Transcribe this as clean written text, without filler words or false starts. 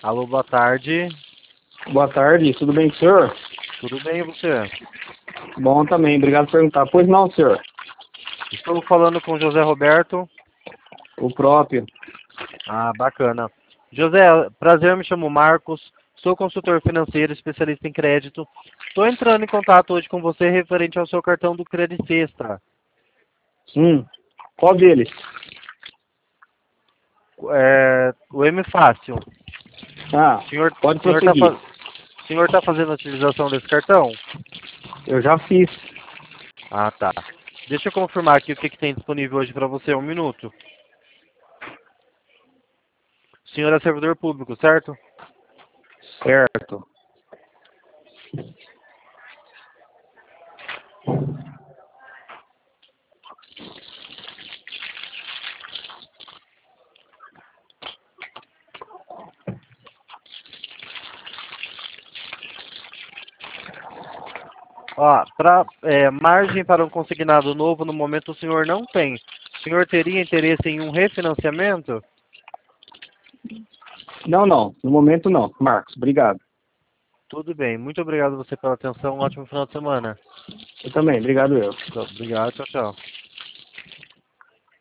Alô, boa tarde. Boa tarde, tudo bem com o senhor? Tudo bem e você? Bom também, obrigado por perguntar. Pois não, senhor? Estou falando com José Roberto. O próprio. Ah, bacana. José, prazer, me chamo Marcos. Sou consultor financeiro, especialista em crédito. Estou entrando em contato hoje com você referente ao seu cartão do Credit Extra. Qual deles? O M Fácil. Ah, Senhor, pode senhor tá, prosseguir. senhor tá fazendo a utilização desse cartão? Eu já fiz. Ah, tá. Deixa eu confirmar aqui o que tem disponível hoje para você. Um minuto. O senhor é servidor público, certo? Certo. Ó, margem para um consignado novo, no momento o senhor não tem. O senhor teria interesse em um refinanciamento? Não, não. No momento não. Marcos, obrigado. Tudo bem. Muito obrigado a você pela atenção. Um ótimo final de semana. Eu também, obrigado eu. Obrigado. Tchau, tchau.